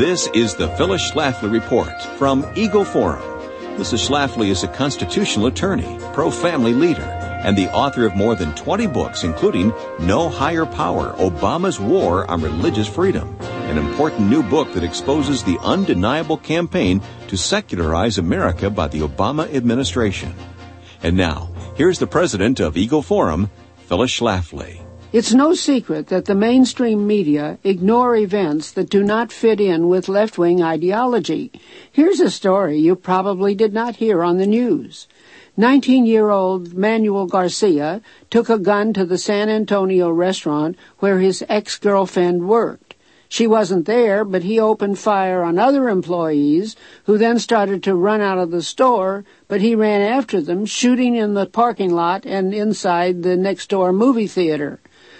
This is the Phyllis Schlafly Report from Eagle Forum. Mrs. Schlafly is a constitutional attorney, pro-family leader, and the author of more than 20 books, including No Higher Power, Obama's War on Religious Freedom, an important new book that exposes the undeniable campaign to secularize America by the Obama administration. And now, here's the president of Eagle Forum, Phyllis Schlafly. It's no secret that the mainstream media ignore events that do not fit in with left-wing ideology. Here's a story you probably did not hear on the news. 19-year-old Manuel Garcia took a gun to the San Antonio restaurant where his ex-girlfriend worked. She wasn't there, but he opened fire on other employees who then started to run out of the store, but he ran after them, shooting in the parking lot and inside the next-door movie theater.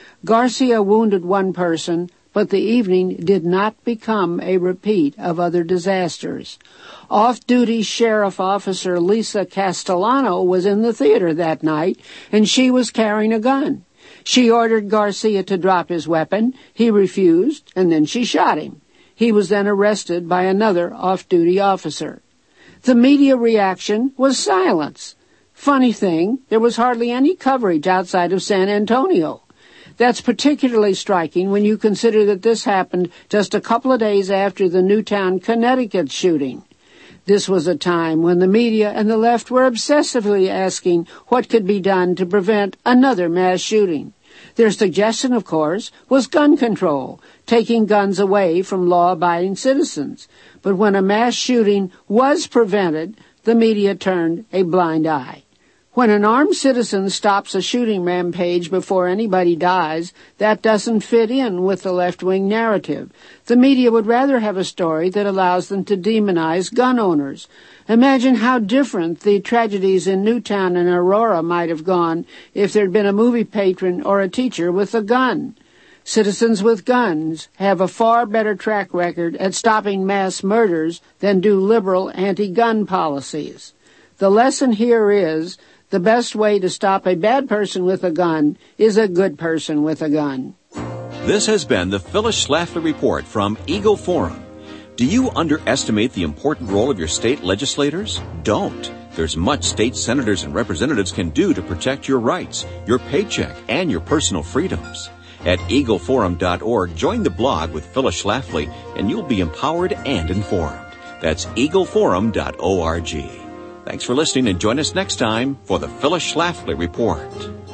Garcia wounded one person, but the evening did not become a repeat of other disasters. Off-duty Sheriff Officer Lisa Castellano was in the theater that night, and she was carrying a gun. She ordered Garcia to drop his weapon. He refused, and then she shot him. He was then arrested by another off-duty officer. The media reaction was silence. Funny thing, there was hardly any coverage outside of San Antonio. That's particularly striking when you consider that this happened just a couple of days after the Newtown, Connecticut shooting. This was a time when the media and the left were obsessively asking what could be done to prevent another mass shooting. Their suggestion, of course, was gun control, taking guns away from law-abiding citizens. But when a mass shooting was prevented, the media turned a blind eye. When an armed citizen stops a shooting rampage before anybody dies, that doesn't fit in with the left-wing narrative. The media would rather have a story that allows them to demonize gun owners. Imagine how different the tragedies in Newtown and Aurora might have gone if there'd been a movie patron or a teacher with a gun. Citizens with guns have a far better track record at stopping mass murders than do liberal anti-gun policies. The lesson here is the best way to stop a bad person with a gun is a good person with a gun. This has been the Phyllis Schlafly Report from Eagle Forum. Do you underestimate the important role of your state legislators? Don't. There's much state senators and representatives can do to protect your rights, your paycheck, and your personal freedoms. At eagleforum.org, join the blog with Phyllis Schlafly, and you'll be empowered and informed. That's eagleforum.org. Thanks for listening, and join us next time for the Phyllis Schlafly Report.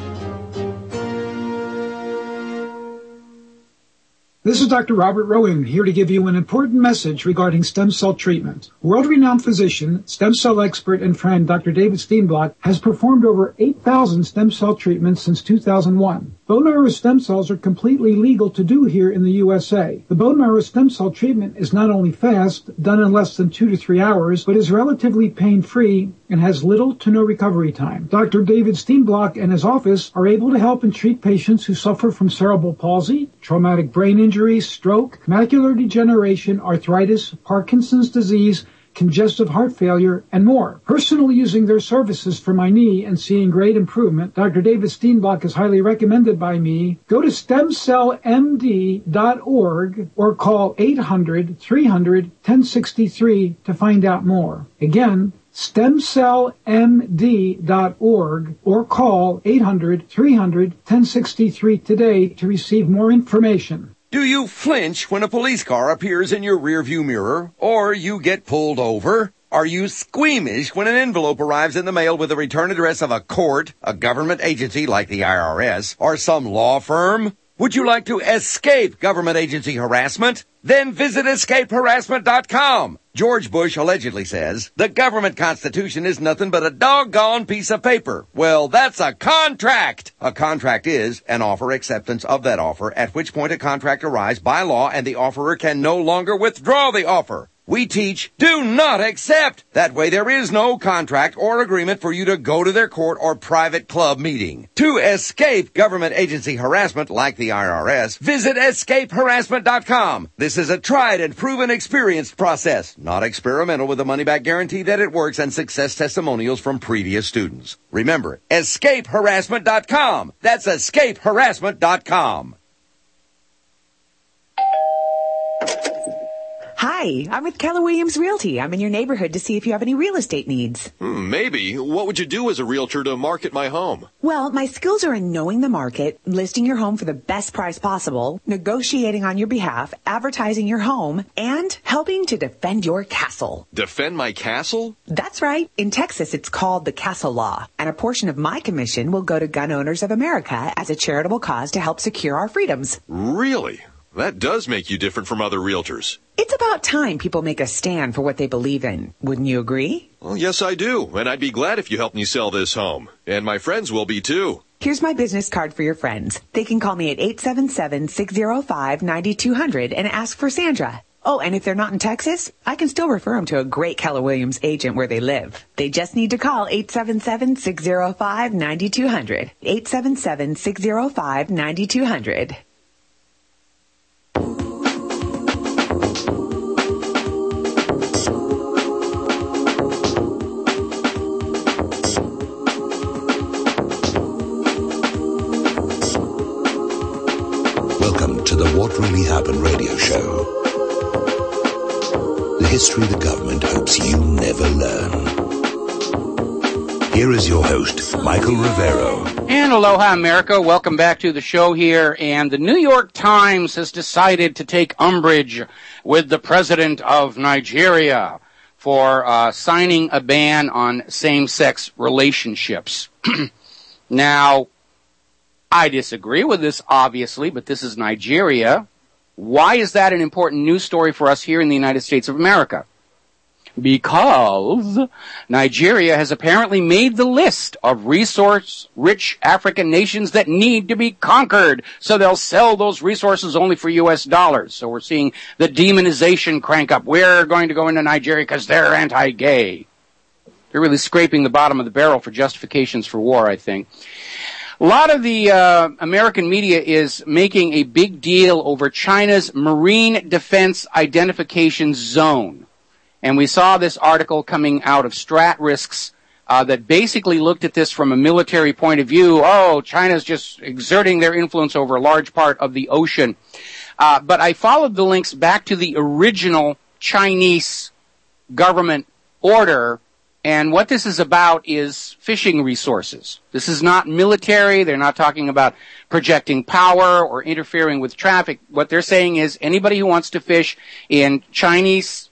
This is Dr. Robert Rowan, here to give you an important message regarding stem cell treatment. World-renowned physician, stem cell expert, and friend Dr. David Steenblock has performed over 8,000 stem cell treatments since 2001. Bone marrow stem cells are completely legal to do here in the USA. The bone marrow stem cell treatment is not only fast, done in less than 2 to 3 hours, but is relatively pain-free and has little to no recovery time. Dr. David Steenblock and his office are able to help and treat patients who suffer from cerebral palsy, traumatic brain injury, stroke, macular degeneration, arthritis, Parkinson's disease, congestive heart failure, and more. Personally using their services for my knee and seeing great improvement, Dr. David Steenblock is highly recommended by me. Go to stemcellmd.org or call 800-300-1063 to find out more. Again, stemcellmd.org or call 800-300-1063 today to receive more information. Do you flinch when a police car appears in your rearview mirror, or you get pulled over? Are you squeamish when an envelope arrives in the mail with the return address of a court, a government agency like the IRS, or some law firm? Would you like to escape government agency harassment? Then visit escapeharassment.com. George Bush allegedly says, the government constitution is nothing but a doggone piece of paper. Well, that's a contract. A contract is an offer acceptance of that offer, at which point a contract arrives by law and the offerer can no longer withdraw the offer. We teach, do not accept. That way there is no contract or agreement for you to go to their court or private club meeting. To escape government agency harassment like the IRS, visit escapeharassment.com. This is a tried and proven experienced process, not experimental, with a money-back guarantee that it works and success testimonials from previous students. Remember, escapeharassment.com. That's escapeharassment.com. Hi, I'm with Keller Williams Realty. I'm in your neighborhood to see if you have any real estate needs. Maybe. What would you do as a realtor to market my home? Well, my skills are in knowing the market, listing your home for the best price possible, negotiating on your behalf, advertising your home, and helping to defend your castle. Defend my castle? That's right. In Texas, it's called the Castle Law, and a portion of my commission will go to Gun Owners of America as a charitable cause to help secure our freedoms. Really? That does make you different from other realtors. It's about time people make a stand for what they believe in. Wouldn't you agree? Well, yes, I do. And I'd be glad if you helped me sell this home. And my friends will be, too. Here's my business card for your friends. They can call me at 877-605-9200 and ask for Sandra. Oh, and if they're not in Texas, I can still refer them to a great Keller Williams agent where they live. They just need to call 877-605-9200. 877-605-9200. Welcome to the What Really Happened radio show. The history the government hopes you never learn. Here is your host, Michael Rivero. And aloha, America. Welcome back to the show here. And the New York Times has decided to take umbrage with the president of Nigeria for signing a ban on same-sex relationships. Now, I disagree with this, obviously, but this is Nigeria. Why is that an important news story for us here in the United States of America? Because Nigeria has apparently made the list of resource-rich African nations that need to be conquered. So they'll sell those resources only for U.S. dollars. So we're seeing the demonization crank up. We're going to go into Nigeria because they're anti-gay. They're really scraping the bottom of the barrel for justifications for war, I think. A lot of the American media is making a big deal over China's Marine Defense Identification Zone. And we saw this article coming out of StratRisks that basically looked at this from a military point of view. Oh, China's just exerting their influence over a large part of the ocean. But I followed the links back to the original Chinese government order. And what this is about is fishing resources. This is not military. They're not talking about projecting power or interfering with traffic. What they're saying is anybody who wants to fish in Chinese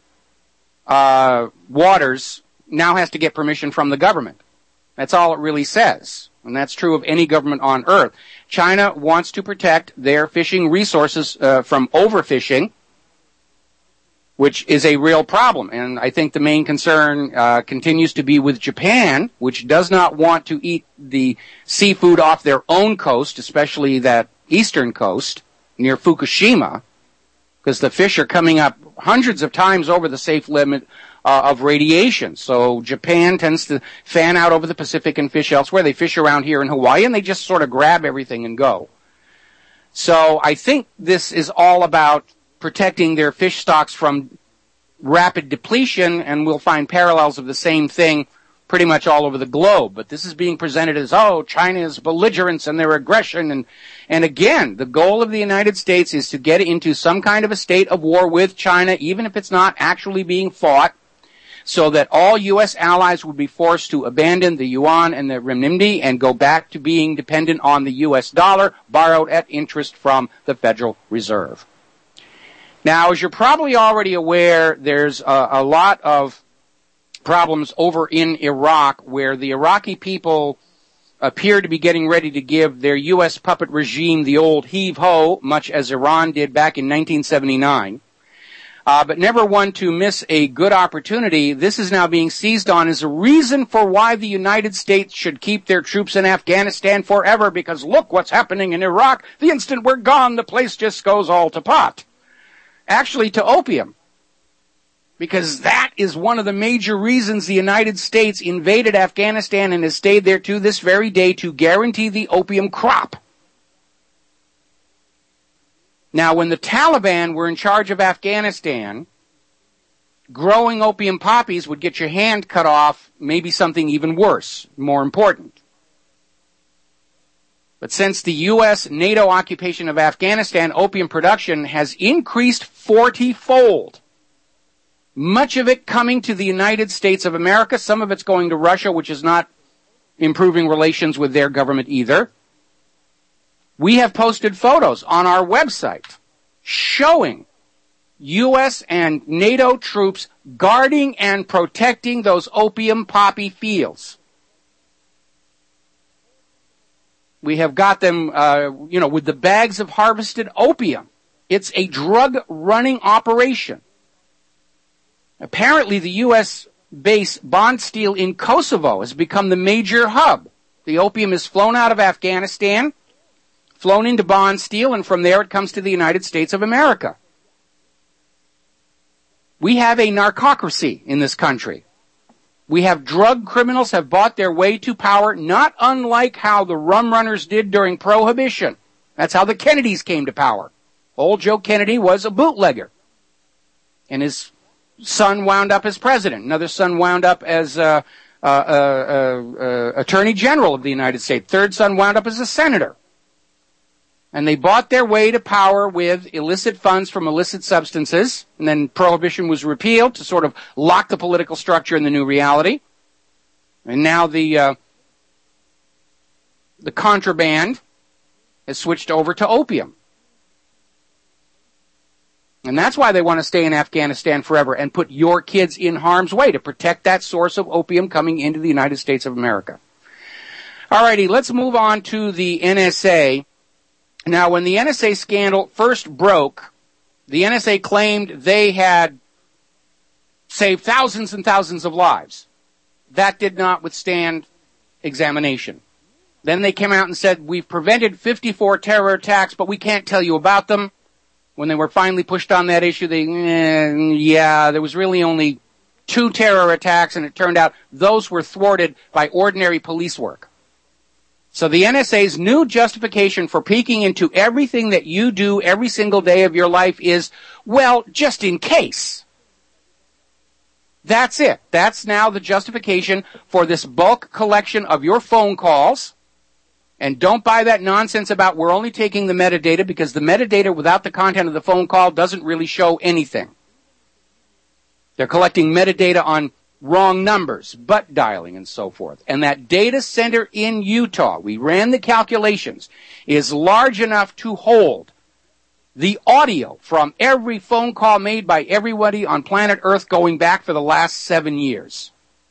waters now has to get permission from the government. That's all it really says. And that's true of any government on earth. China wants to protect their fishing resources from overfishing, which is a real problem. And I think the main concern continues to be with Japan, which does not want to eat the seafood off their own coast, especially that eastern coast near Fukushima, because the fish are coming up hundreds of times over the safe limit of radiation. So Japan tends to fan out over the Pacific and fish elsewhere. They fish around here in Hawaii, and they just sort of grab everything and go. So I think this is all about protecting their fish stocks from rapid depletion, and we'll find parallels of the same thing pretty much all over the globe. But this is being presented as, oh, China's belligerence and their aggression. And again, the goal of the United States is to get into some kind of a state of war with China, even if it's not actually being fought, so that all U.S. allies would be forced to abandon the yuan and the renminbi and go back to being dependent on the U.S. dollar, borrowed at interest from the Federal Reserve. Now, as you're probably already aware, there's a lot of problems over in Iraq where the Iraqi people appear to be getting ready to give their U.S. puppet regime the old heave-ho, much as Iran did back in 1979. But never one to miss a good opportunity. This is now being seized on as a reason for why the United States should keep their troops in Afghanistan forever, because look what's happening in Iraq. The instant we're gone, the place just goes all to pot. Actually, to opium. Because that is one of the major reasons the United States invaded Afghanistan and has stayed there to this very day, to guarantee the opium crop. Now, when the Taliban were in charge of Afghanistan, growing opium poppies would get your hand cut off, maybe something even worse, more important. But since the U.S. NATO occupation of Afghanistan, opium production has increased 40-fold. much of it coming to the United States of America. Some of it's going to Russia, which is not improving relations with their government either. We have posted photos on our website showing U.S. and NATO troops guarding and protecting those opium poppy fields. We have got them, with the bags of harvested opium. It's a drug-running operation. Apparently, the U.S. base Bondsteel in Kosovo has become the major hub. The opium is flown out of Afghanistan, flown into Bondsteel, and from there it comes to the United States of America. We have a narcocracy in this country. We have drug criminals have bought their way to power, not unlike how the rum runners did during Prohibition. That's how the Kennedys came to power. Old Joe Kennedy was a bootlegger. And his son wound up as president. Another son wound up as Attorney General of the United States. Third son wound up as a senator. And they bought their way to power with illicit funds from illicit substances. And then Prohibition was repealed to sort of lock the political structure in the new reality. And now the contraband has switched over to opium. And that's why they want to stay in Afghanistan forever and put your kids in harm's way to protect that source of opium coming into the United States of America. Alrighty, let's move on to the NSA. Now, when the NSA scandal first broke, the NSA claimed they had saved thousands and thousands of lives. That did not withstand examination. Then they came out and said, we've prevented 54 terror attacks, but we can't tell you about them. When they were finally pushed on that issue, there was really only 2 terror attacks, and it turned out those were thwarted by ordinary police work. So the NSA's new justification for peeking into everything that you do every single day of your life is, well, just in case. That's it. That's now the justification for this bulk collection of your phone calls. And don't buy that nonsense about we're only taking the metadata, because the metadata without the content of the phone call doesn't really show anything. They're collecting metadata on wrong numbers, butt dialing, and so forth. And that data center in Utah, we ran the calculations, is large enough to hold the audio from every phone call made by everybody on planet Earth going back for the last 7 years.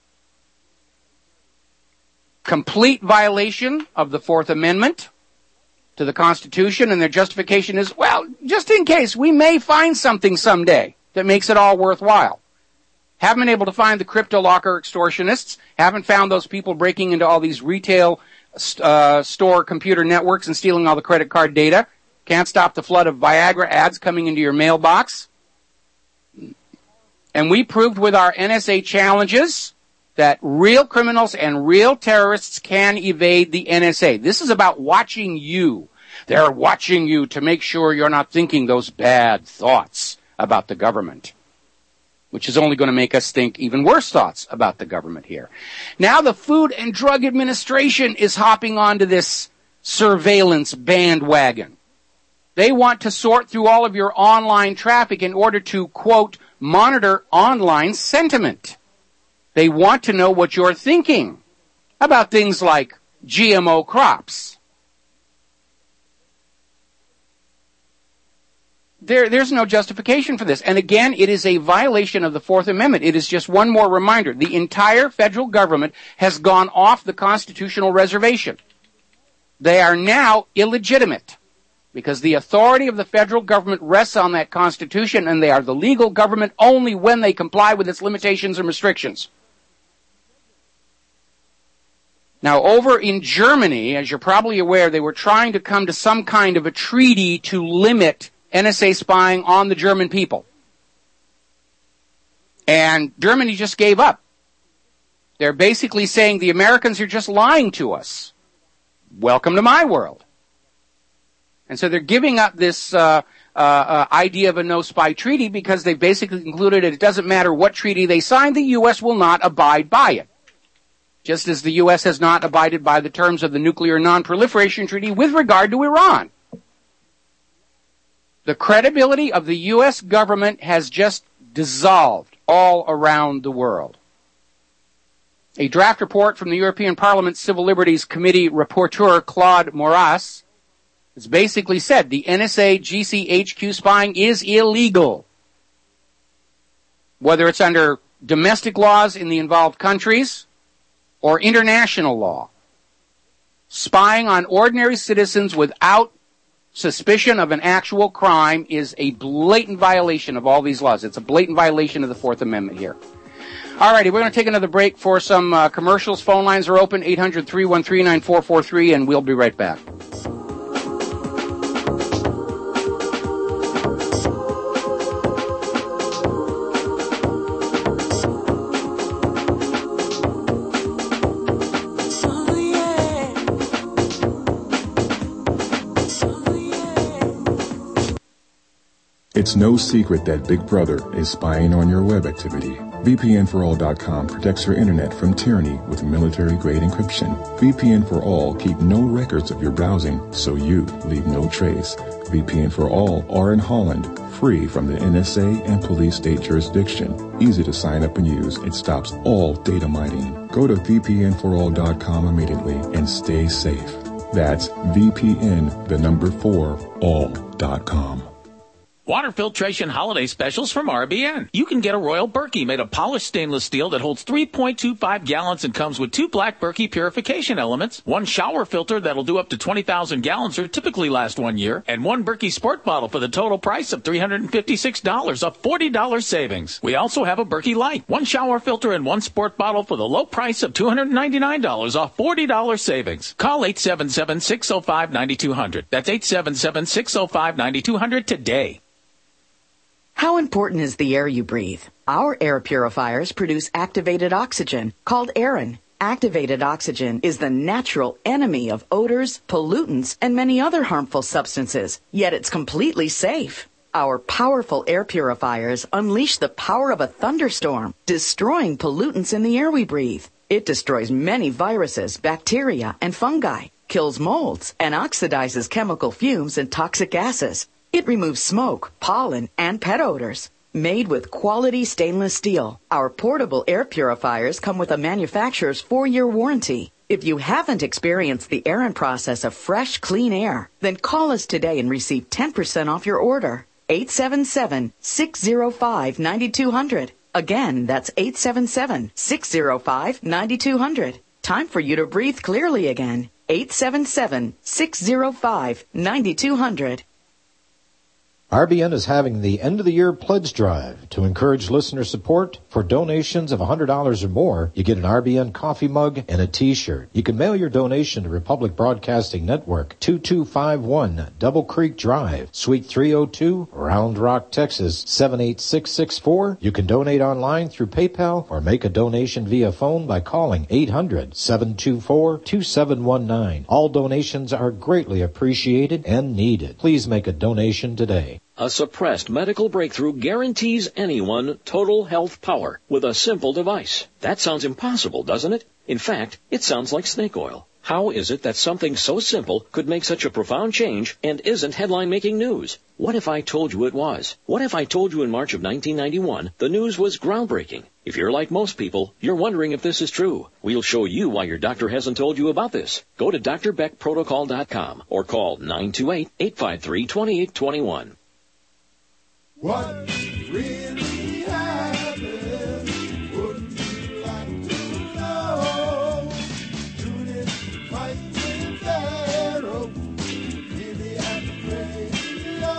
Complete violation of the Fourth Amendment to the Constitution, and their justification is, well, just in case, we may find something someday that makes it all worthwhile. Haven't been able to find the crypto locker extortionists, haven't found those people breaking into all these retail store computer networks and stealing all the credit card data. Can't stop the flood of Viagra ads coming into your mailbox. And we proved with our NSA challenges that real criminals and real terrorists can evade the NSA. This is about watching you. They're watching you to make sure you're not thinking those bad thoughts about the government, which is only going to make us think even worse thoughts about the government here. Now the Food and Drug Administration is hopping onto this surveillance bandwagon. They want to sort through all of your online traffic in order to, quote, monitor online sentiment. They want to know what you're thinking about things like GMO crops. There's no justification for this. And again, it is a violation of the Fourth Amendment. It is just one more reminder. The entire federal government has gone off the constitutional reservation. They are now illegitimate because the authority of the federal government rests on that Constitution, and they are the legal government only when they comply with its limitations and restrictions. Now, over in Germany, as you're probably aware, they were trying to come to some kind of a treaty to limit NSA spying on the German people. And Germany just gave up. They're basically saying the Americans are just lying to us. Welcome to my world. And so they're giving up this idea of a no-spy treaty because they basically concluded that it doesn't matter what treaty they sign, the U.S. will not abide by it. Just as the U.S. has not abided by the terms of the Nuclear Non-Proliferation Treaty with regard to Iran. The credibility of the U.S. government has just dissolved all around the world. A draft report from the European Parliament Civil Liberties Committee rapporteur Claude Moraes has basically said the NSA GCHQ spying is illegal. Whether it's under domestic laws in the involved countries or international law. Spying on ordinary citizens without suspicion of an actual crime is a blatant violation of all these laws. It's a blatant violation of the Fourth Amendment here. All righty, we're going to take another break for some commercials. Phone lines are open, 800-313-9443, and we'll be right back. It's no secret that Big Brother is spying on your web activity. VPNforall.com protects your internet from tyranny with military-grade encryption. VPN for All keep no records of your browsing, so you leave no trace. VPN for All are in Holland, free from the NSA and police state jurisdiction. Easy to sign up and use. It stops all data mining. Go to VPNforall.com immediately and stay safe. That's VPN4all.com. Water filtration holiday specials from RBN. You can get a Royal Berkey made of polished stainless steel that holds 3.25 gallons and comes with 2 black Berkey purification elements, 1 shower filter that'll do up to 20,000 gallons or typically last 1 year, and 1 Berkey Sport bottle for the total price of $356, a $40 savings. We also have a Berkey Light, 1 shower filter and 1 sport bottle for the low price of $299, a $40 savings. Call 877-605-9200. That's 877-605-9200 today. How important is the air you breathe? Our air purifiers produce activated oxygen, called Aerin. Activated oxygen is the natural enemy of odors, pollutants, and many other harmful substances, yet it's completely safe. Our powerful air purifiers unleash the power of a thunderstorm, destroying pollutants in the air we breathe. It destroys many viruses, bacteria, and fungi, kills molds, and oxidizes chemical fumes and toxic gases. It removes smoke, pollen, and pet odors. Made with quality stainless steel, our portable air purifiers come with a manufacturer's 4-year warranty. If you haven't experienced the Aerin process of fresh, clean air, then call us today and receive 10% off your order. 877-605-9200. Again, that's 877-605-9200. Time for you to breathe clearly again. 877-605-9200. RBN is having the end-of-the-year pledge drive. To encourage listener support, for donations of $100 or more, you get an RBN coffee mug and a T-shirt. You can mail your donation to Republic Broadcasting Network, 2251 Double Creek Drive, Suite 302, Round Rock, Texas, 78664. You can donate online through PayPal or make a donation via phone by calling 800-724-2719. All donations are greatly appreciated and needed. Please make a donation today. A suppressed medical breakthrough guarantees anyone total health power with a simple device. That sounds impossible, doesn't it? In fact, it sounds like snake oil. How is it that something so simple could make such a profound change and isn't headline-making news? What if I told you it was? What if I told you in March of 1991 the news was groundbreaking? If you're like most people, you're wondering if this is true. We'll show you why your doctor hasn't told you about this. Go to drbeckprotocol.com or call 928-853-2821. What really happened? Wouldn't you like to know? Tune in to Fight with Pharaoh. Really happy radio.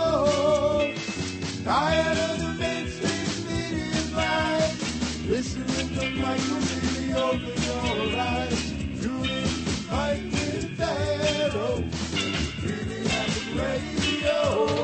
Tired of the mainstream media's lies. Listening to Michael Lee, open your eyes. Tune in to Fight with Pharaoh. Really happy radio.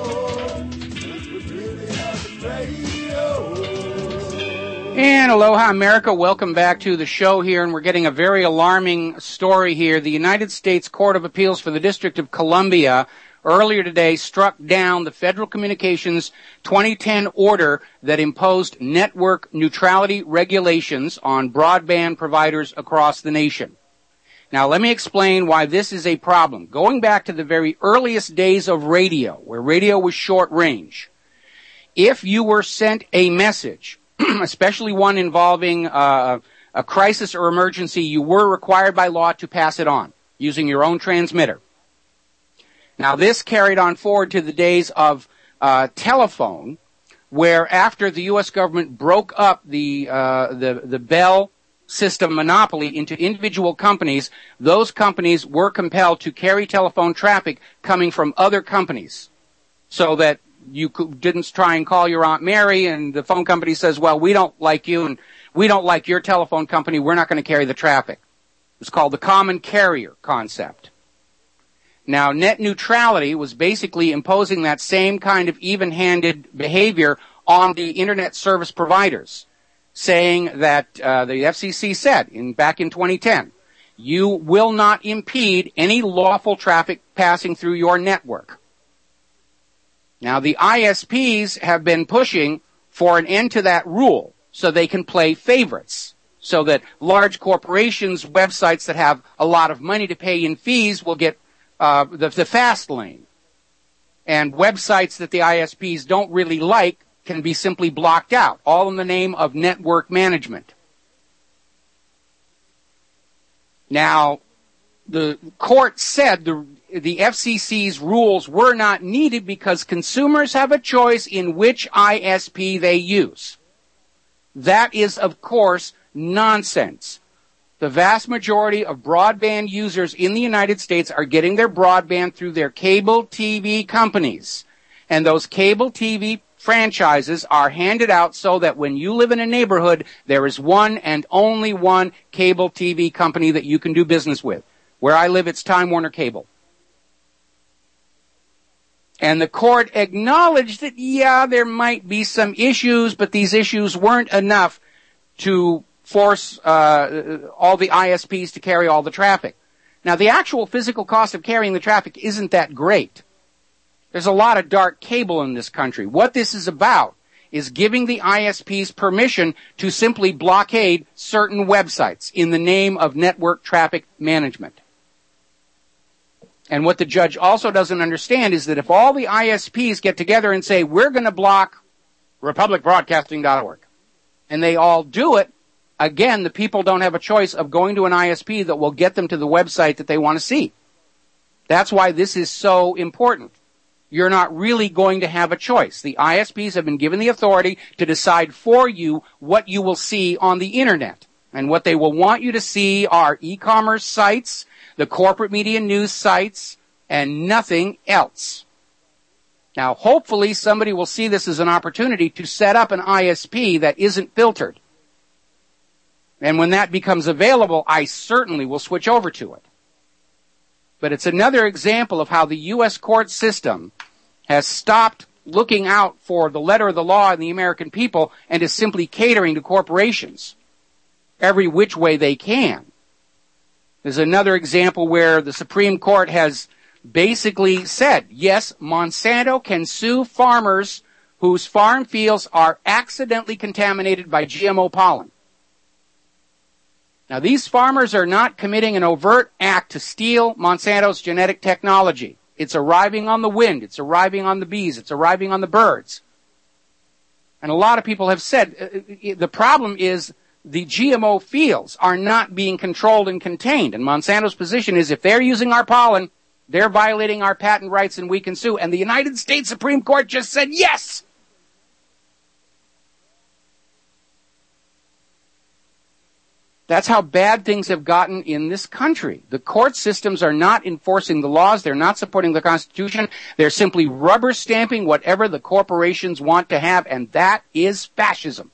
And aloha, America. Welcome back to the show here, and we're getting a very alarming story here. The United States Court of Appeals for the District of Columbia earlier today struck down the Federal Communications 2010 order that imposed network neutrality regulations on broadband providers across the nation. Now, let me explain why this is a problem. Going back to the very earliest days of radio, where radio was short range, if you were sent a message especially one involving a crisis or emergency, you were required by law to pass it on using your own transmitter. Now, this carried on forward to the days of telephone, where after the U.S. government broke up the Bell system monopoly into individual companies, those companies were compelled to carry telephone traffic coming from other companies, so that you didn't try and call your Aunt Mary and the phone company says, well, we don't like you and we don't like your telephone company, we're not going to carry the traffic. It's called the common carrier concept. Now, net neutrality was basically imposing that same kind of even-handed behavior on the internet service providers, saying that the FCC said back in 2010, you will not impede any lawful traffic passing through your network. Now, the ISPs have been pushing for an end to that rule so they can play favorites, so that large corporations, websites that have a lot of money to pay in fees will get the fast lane. And websites that the ISPs don't really like can be simply blocked out, all in the name of network management. Now, the court said the FCC's rules were not needed because consumers have a choice in which ISP they use. That is, of course, nonsense. The vast majority of broadband users in the United States are getting their broadband through their cable TV companies. And those cable TV franchises are handed out so that when you live in a neighborhood, there is one and only one cable TV company that you can do business with. Where I live, it's Time Warner Cable. And the court acknowledged that, yeah, there might be some issues, but these issues weren't enough to force all the ISPs to carry all the traffic. Now, the actual physical cost of carrying the traffic isn't that great. There's a lot of dark cable in this country. What this is about is giving the ISPs permission to simply blockade certain websites in the name of network traffic management. And what the judge also doesn't understand is that if all the ISPs get together and say, we're going to block republicbroadcasting.org, and they all do it, again, the people don't have a choice of going to an ISP that will get them to the website that they want to see. That's why this is so important. You're not really going to have a choice. The ISPs have been given the authority to decide for you what you will see on the internet. And what they will want you to see are e-commerce sites, the corporate media news sites, and nothing else. Now, hopefully somebody will see this as an opportunity to set up an ISP that isn't filtered. And when that becomes available, I certainly will switch over to it. But it's another example of how the U.S. court system has stopped looking out for the letter of the law and the American people and is simply catering to corporations every which way they can. There's another example where the Supreme Court has basically said, yes, Monsanto can sue farmers whose farm fields are accidentally contaminated by GMO pollen. Now, these farmers are not committing an overt act to steal Monsanto's genetic technology. It's arriving on the wind. It's arriving on the bees. It's arriving on the birds. And a lot of people have said the problem is the GMO fields are not being controlled and contained. And Monsanto's position is if they're using our pollen, they're violating our patent rights and we can sue. And the United States Supreme Court just said yes. That's how bad things have gotten in this country. The court systems are not enforcing the laws. They're not supporting the Constitution. They're simply rubber stamping whatever the corporations want to have, and that is fascism.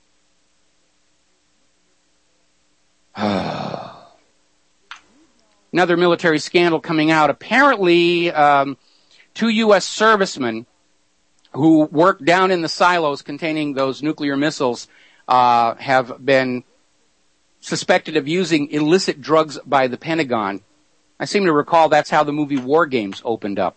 Another military scandal coming out. Apparently, 2 U.S. servicemen who worked down in the silos containing those nuclear missiles have been suspected of using illicit drugs by the Pentagon. I seem to recall that's how the movie War Games opened up.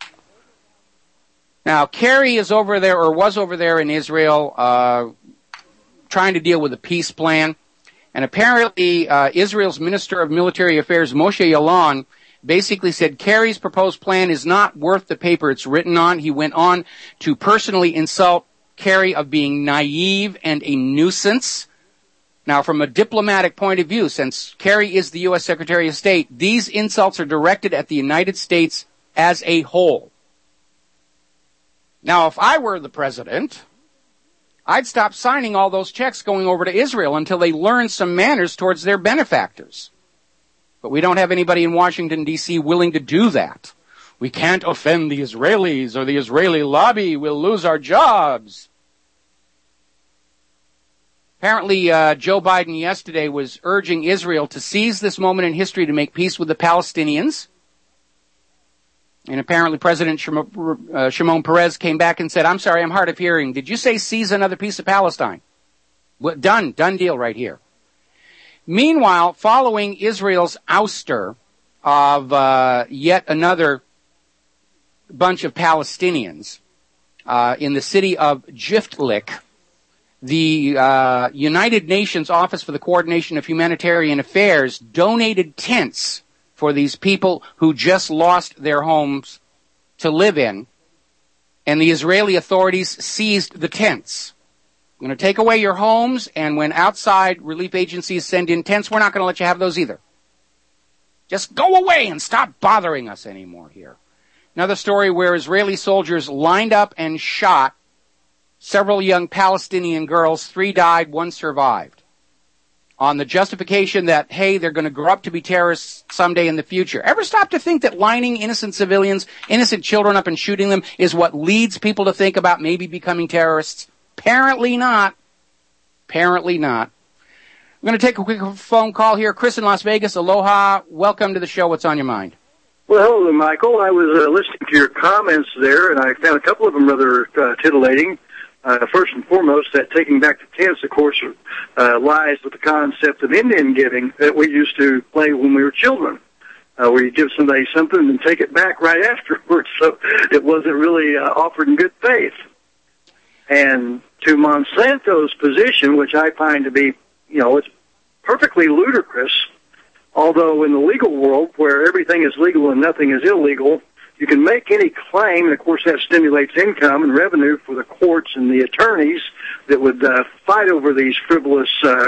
Now, Kerry is over there, or was over there in Israel, trying to deal with a peace plan. And apparently, Israel's Minister of Military Affairs, Moshe Yaalon, basically said Kerry's proposed plan is not worth the paper it's written on. He went on to personally insult Kerry of being naive and a nuisance. Now, from a diplomatic point of view, since Kerry is the U.S. Secretary of State, these insults are directed at the United States as a whole. Now, if I were the president, I'd stop signing all those checks going over to Israel until they learn some manners towards their benefactors. But we don't have anybody in Washington, D.C. willing to do that. We can't offend the Israelis or the Israeli lobby. We'll lose our jobs. Apparently, Joe Biden yesterday was urging Israel to seize this moment in history to make peace with the Palestinians. And apparently President Shimon Peres came back and said, I'm sorry, I'm hard of hearing. Did you say seize another piece of Palestine? Well, done deal right here. Meanwhile, following Israel's ouster of yet another bunch of Palestinians in the city of Jiftlik, the United Nations Office for the Coordination of Humanitarian Affairs donated tents for these people who just lost their homes to live in, and the Israeli authorities seized the tents. We're going to take away your homes, and when outside relief agencies send in tents, we're not going to let you have those either. Just go away and stop bothering us anymore here. Another story where Israeli soldiers lined up and shot several young Palestinian girls. 3 died, 1 survived. On the justification that, hey, they're going to grow up to be terrorists someday in the future. Ever stop to think that lining innocent civilians, innocent children up and shooting them is what leads people to think about maybe becoming terrorists? Apparently not. Apparently not. I'm going to take a quick phone call here. Chris in Las Vegas, aloha. Welcome to the show. What's on your mind? Well, hello, Michael. I was listening to your comments there, and I found a couple of them rather titillating. First and foremost, that taking back the tents, of course, lies with the concept of Indian giving that we used to play when we were children, where you give somebody something and take it back right afterwards, so it wasn't really offered in good faith. And to Monsanto's position, which I find to be, it's perfectly ludicrous, although in the legal world, where everything is legal and nothing is illegal, you can make any claim, and of course that stimulates income and revenue for the courts and the attorneys that would fight over these frivolous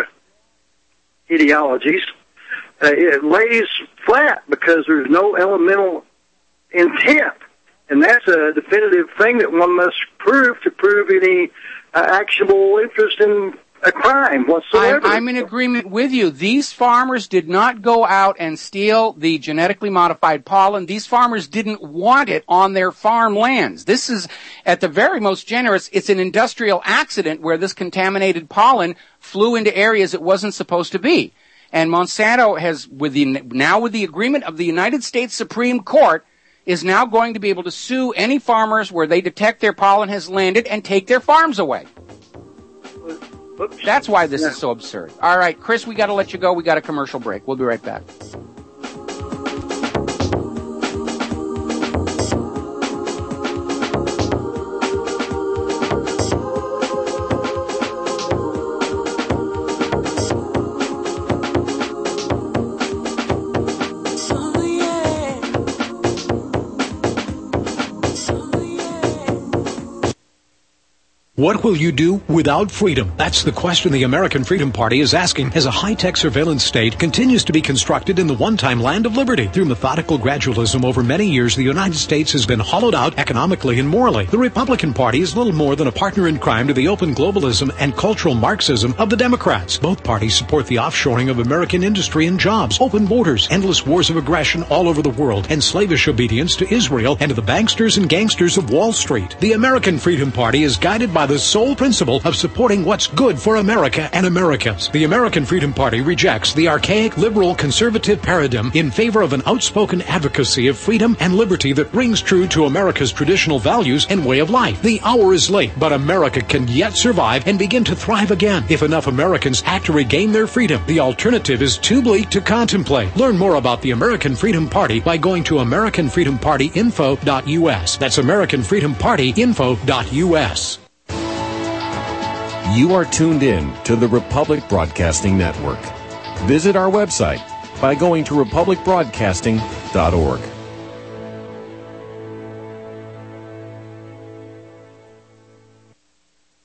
ideologies. It lays flat because there's no elemental intent, and that's a definitive thing that one must prove to prove any actionable interest in a crime whatsoever. I'm in agreement with you. These farmers did not go out and steal the genetically modified pollen. These farmers didn't want it on their farmlands. This is, at the very most generous, it's an industrial accident where this contaminated pollen flew into areas it wasn't supposed to be. And Monsanto has, with the agreement of the United States Supreme Court, is now going to be able to sue any farmers where they detect their pollen has landed and take their farms away. Oops. That's why this is so absurd. All right, Chris, we got to let you go. We got a commercial break. We'll be right back. What will you do without freedom? That's the question the American Freedom Party is asking as a high-tech surveillance state continues to be constructed in the one-time land of liberty. Through methodical gradualism over many years, the United States has been hollowed out economically and morally. The Republican Party is little more than a partner in crime to the open globalism and cultural Marxism of the Democrats. Both parties support the offshoring of American industry and jobs, open borders, endless wars of aggression all over the world, and slavish obedience to Israel and to the banksters and gangsters of Wall Street. The American Freedom Party is guided by the sole principle of supporting what's good for America and Americans. The American Freedom Party rejects the archaic liberal conservative paradigm in favor of an outspoken advocacy of freedom and liberty that rings true to America's traditional values and way of life. The hour is late, but America can yet survive and begin to thrive again if enough Americans act to regain their freedom. The alternative is too bleak to contemplate. Learn more about the American Freedom Party by going to AmericanFreedomPartyInfo.us. That's AmericanFreedomPartyInfo.us. You are tuned in to the Republic Broadcasting Network. Visit our website by going to republicbroadcasting.org.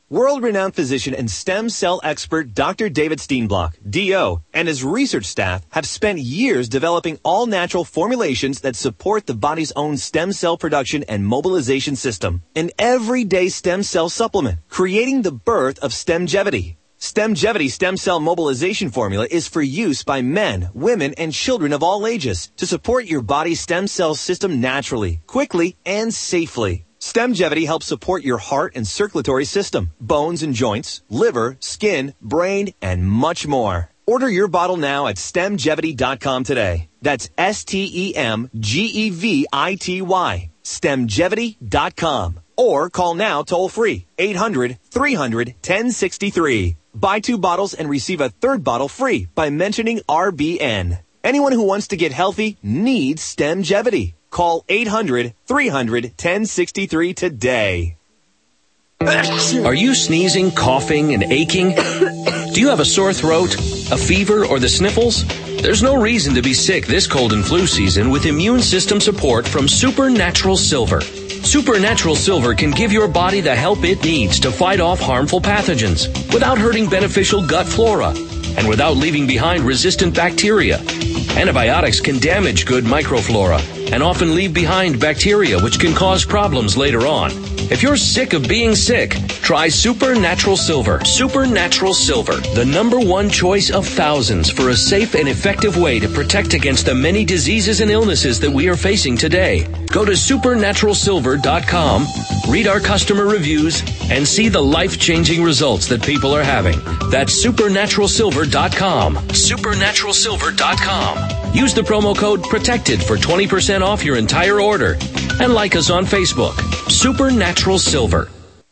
World-renowned physician and stem cell expert Dr. David Steenblock, DO, and his research staff have spent years developing all-natural formulations that support the body's own stem cell production and mobilization system. An everyday stem cell supplement, creating the birth of Stemgevity. Stemgevity stem cell mobilization formula is for use by men, women, and children of all ages to support your body's stem cell system naturally, quickly, and safely. Stemgevity helps support your heart and circulatory system, bones and joints, liver, skin, brain, and much more. Order your bottle now at stemgevity.com today. That's STEMGEVITY. Stemgevity.com. Or call now toll free, 800-300-1063. Buy 2 bottles and receive a 3rd bottle free by mentioning RBN. Anyone who wants to get healthy needs Stemgevity. Call 800-300-1063 today. Are you sneezing, coughing, and aching? Do you have a sore throat, a fever, or the sniffles? There's no reason to be sick this cold and flu season with immune system support from Supernatural Silver. Supernatural Silver can give your body the help it needs to fight off harmful pathogens without hurting beneficial gut flora and without leaving behind resistant bacteria. Antibiotics can damage good microflora and often leave behind bacteria which can cause problems later on. If you're sick of being sick, try Supernatural Silver. Supernatural Silver, the #1 choice of thousands for a safe and effective way to protect against the many diseases and illnesses that we are facing today. Go to supernaturalsilver.com, read our customer reviews, and see the life-changing results that people are having. That's supernaturalsilver.com. Supernaturalsilver.com. Use the promo code PROTECTED for 20% off your entire order. And like us on Facebook. Supernatural Silver.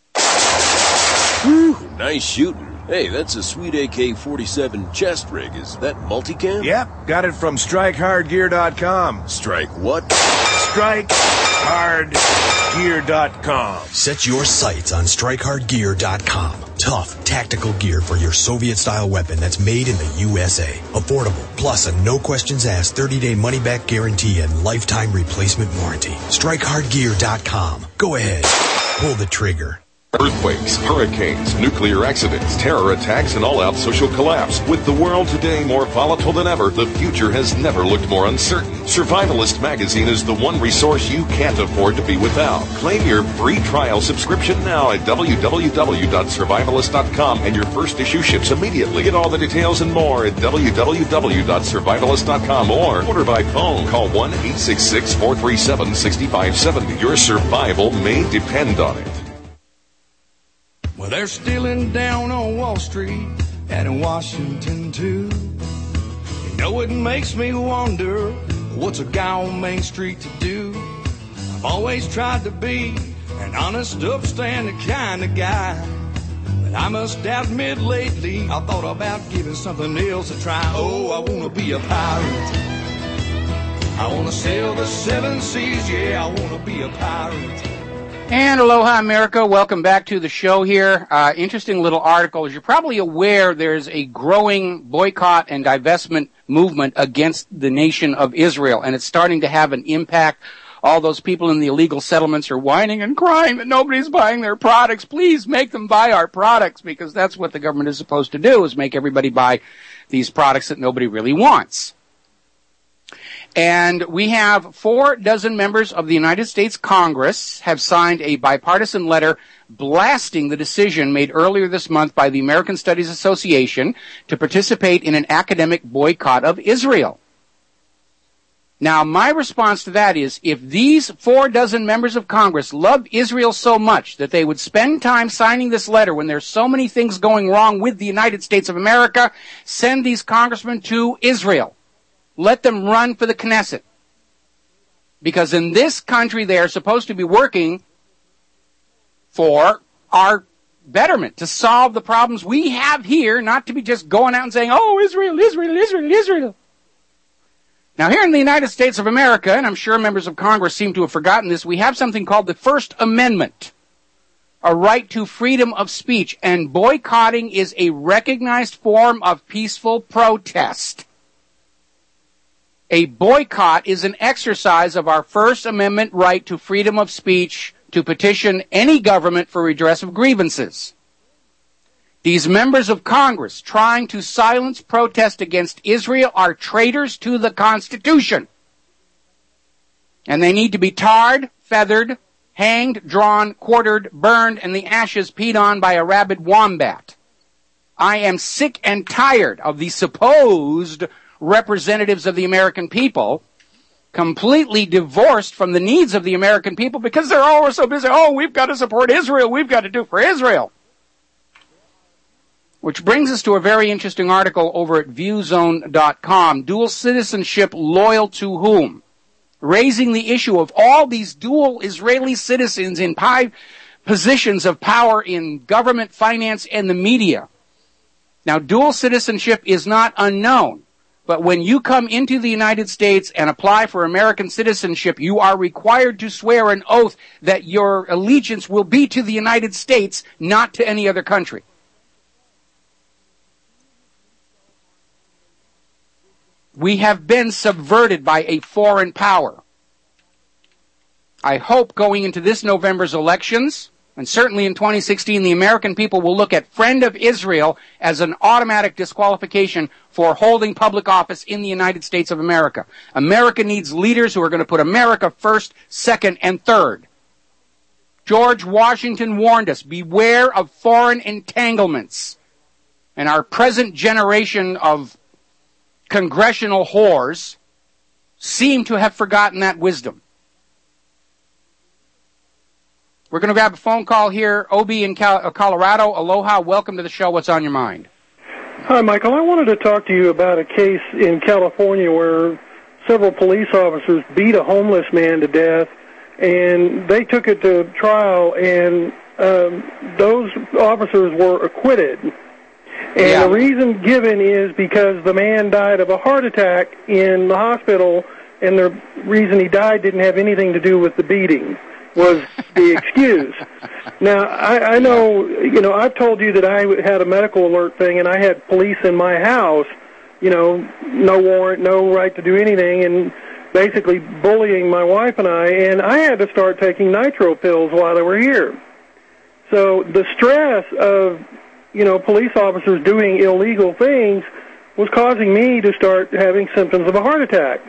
Whew, nice shooting. Hey, that's a sweet AK-47 chest rig. Is that multicam? Yep, got it from StrikeHardGear.com. Strike what? StrikeHardGear.com. Set your sights on StrikeHardGear.com. Tough, tactical gear for your Soviet-style weapon that's made in the USA. Affordable, plus a no-questions-asked 30-day money-back guarantee and lifetime replacement warranty. StrikeHardGear.com. Go ahead. Pull the trigger. Earthquakes, hurricanes, nuclear accidents, terror attacks, and all-out social collapse. With the world today more volatile than ever, the future has never looked more uncertain. Survivalist Magazine is the one resource you can't afford to be without. Claim your free trial subscription now at www.survivalist.com, and your first issue ships immediately. Get all the details and more at www.survivalist.com or order by phone. Call 1-866-437-6570. Your survival may depend on it. Well, they're stealing down on Wall Street and in Washington, too. You know, it makes me wonder, what's a guy on Main Street to do? I've always tried to be an honest, upstanding kind of guy. But I must admit lately, I thought about giving something else a try. Oh, I want to be a pirate. I want to sail the 7 seas, yeah, I want to be a pirate. And aloha, America. Welcome back to the show here. Interesting little article. As you're probably aware, there's a growing boycott and divestment movement against the nation of Israel, and it's starting to have an impact. All those people in the illegal settlements are whining and crying that nobody's buying their products. Please make them buy our products, because that's what the government is supposed to do, is make everybody buy these products that nobody really wants. And we have 4 dozen members of the United States Congress have signed a bipartisan letter blasting the decision made earlier this month by the American Studies Association to participate in an academic boycott of Israel. Now, my response to that is, if these 4 dozen members of Congress love Israel so much that they would spend time signing this letter when there's so many things going wrong with the United States of America, send these congressmen to Israel. Let them run for the Knesset. Because in this country, they are supposed to be working for our betterment, to solve the problems we have here, not to be just going out and saying, oh, Israel, Israel, Israel, Israel. Now, here in the United States of America, and I'm sure members of Congress seem to have forgotten this, we have something called the First Amendment, a right to freedom of speech, and boycotting is a recognized form of peaceful protest. A boycott is an exercise of our First Amendment right to freedom of speech to petition any government for redress of grievances. These members of Congress trying to silence protest against Israel are traitors to the Constitution. And they need to be tarred, feathered, hanged, drawn, quartered, burned, and the ashes peed on by a rabid wombat. I am sick and tired of the supposed representatives of the American people completely divorced from the needs of the American people because they're always so busy. Oh, we've got to support Israel. We've got to do for Israel. Which brings us to a very interesting article over at viewzone.com. Dual citizenship loyal to whom? Raising the issue of all these dual Israeli citizens in high positions of power in government, finance, and the media. Now, dual citizenship is not unknown, but when you come into the United States and apply for American citizenship, you are required to swear an oath that your allegiance will be to the United States, not to any other country. We have been subverted by a foreign power. I hope going into this November's elections, and certainly in 2016, the American people will look at Friend of Israel as an automatic disqualification for holding public office in the United States of America. America needs leaders who are going to put America first, second, and third. George Washington warned us, beware of foreign entanglements. And our present generation of congressional whores seem to have forgotten that wisdom. We're going to grab a phone call here. Obi in Colorado. Aloha. Welcome to the show. What's on your mind? Hi, Michael. I wanted to talk to you about a case in California where several police officers beat a homeless man to death, and they took it to trial, and those officers were acquitted. And the reason given is because the man died of a heart attack in the hospital, and the reason he died didn't have anything to do with the beating, was the excuse. Now, I know, I've told you that I had a medical alert thing, and I had police in my house, no warrant, no right to do anything, and basically bullying my wife and I had to start taking nitro pills while they were here. So the stress of police officers doing illegal things was causing me to start having symptoms of a heart attack.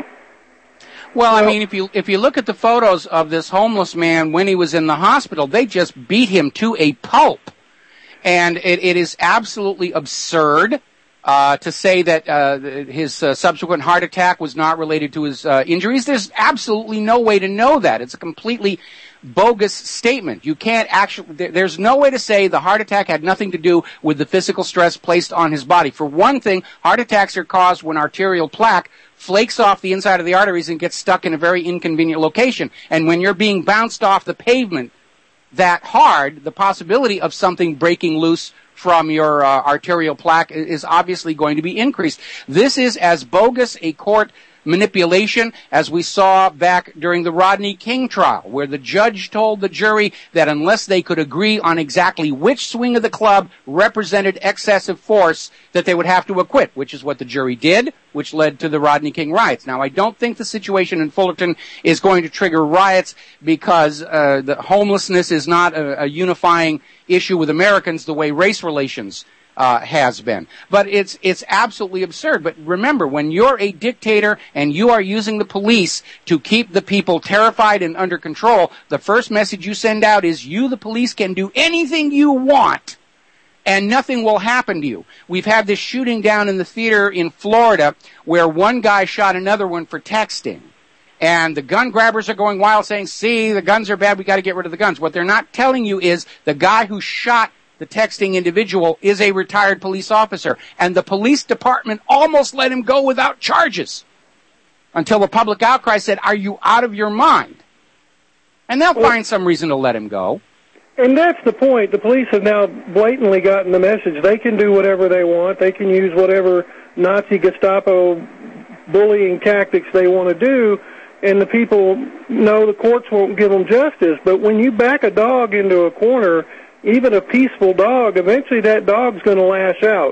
Well, I mean, if you look at the photos of this homeless man when he was in the hospital, they just beat him to a pulp. And it is absolutely absurd to say that his subsequent heart attack was not related to his injuries. There's absolutely no way to know that. It's a completely bogus statement. You can't there's no way to say the heart attack had nothing to do with the physical stress placed on his body. For one thing, heart attacks are caused when arterial plaque flakes off the inside of the arteries and gets stuck in a very inconvenient location. And when you're being bounced off the pavement that hard, the possibility of something breaking loose from your arterial plaque is obviously going to be increased. This is as bogus a court manipulation as we saw back during the Rodney King trial, where the judge told the jury that unless they could agree on exactly which swing of the club represented excessive force, that they would have to acquit, which is what the jury did, which led to the Rodney King riots. Now, I don't think the situation in Fullerton is going to trigger riots because the homelessness is not a unifying issue with Americans the way race relations has been. But it's absolutely absurd. But remember, when you're a dictator and you are using the police to keep the people terrified and under control, the first message you send out is you, the police, can do anything you want and nothing will happen to you. We've had this shooting down in the theater in Florida where one guy shot another one for texting. And the gun grabbers are going wild saying, see, the guns are bad, we got to get rid of the guns. What they're not telling you is the guy who shot the texting individual is a retired police officer. And the police department almost let him go without charges until the public outcry said, are you out of your mind? And they'll find some reason to let him go. And that's the point. The police have now blatantly gotten the message. They can do whatever they want. They can use whatever Nazi Gestapo bullying tactics they want to do. And the people know the courts won't give them justice. But when you back a dog into a corner, even a peaceful dog, eventually that dog's going to lash out.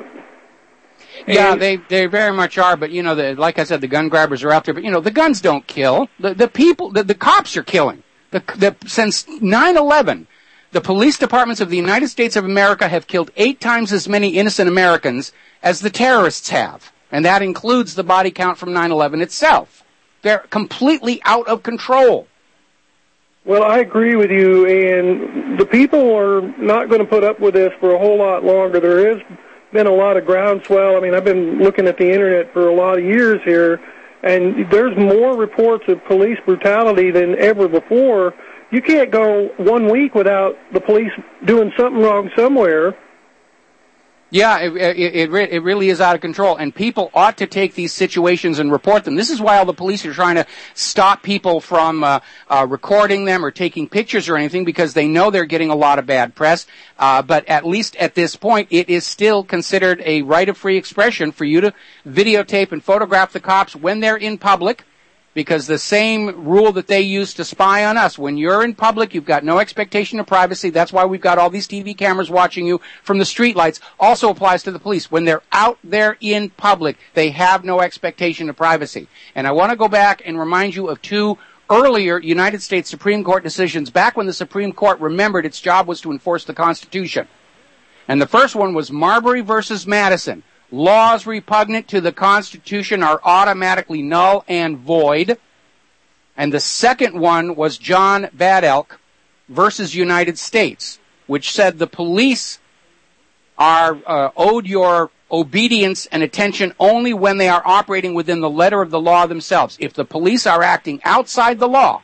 Yeah, they very much are. But, like I said, the gun grabbers are out there. But, the guns don't kill. The people, the cops are killing. Since 9/11, The police departments of the United States of America have killed 8 times as many innocent Americans as the terrorists have. And that includes the body count from 9/11 itself. They're completely out of control. Well, I agree with you, and the people are not going to put up with this for a whole lot longer. There has been a lot of groundswell. I mean, I've been looking at the Internet for a lot of years here, and there's more reports of police brutality than ever before. You can't go 1 week without the police doing something wrong somewhere. Yeah, it really is out of control, and people ought to take these situations and report them. This is why all the police are trying to stop people from recording them or taking pictures or anything, because they know they're getting a lot of bad press. But at least at this point, it is still considered a right of free expression for you to videotape and photograph the cops when they're in public, because the same rule that they use to spy on us, when you're in public, you've got no expectation of privacy. That's why we've got all these TV cameras watching you from the streetlights. Also applies to the police. When they're out there in public, they have no expectation of privacy. And I want to go back and remind you of 2 earlier United States Supreme Court decisions back when the Supreme Court remembered its job was to enforce the Constitution. And the first one was Marbury versus Madison. Laws repugnant to the Constitution are automatically null and void. And the second one was John Bad Elk versus United States, which said the police are owed your obedience and attention only when they are operating within the letter of the law themselves. If the police are acting outside the law,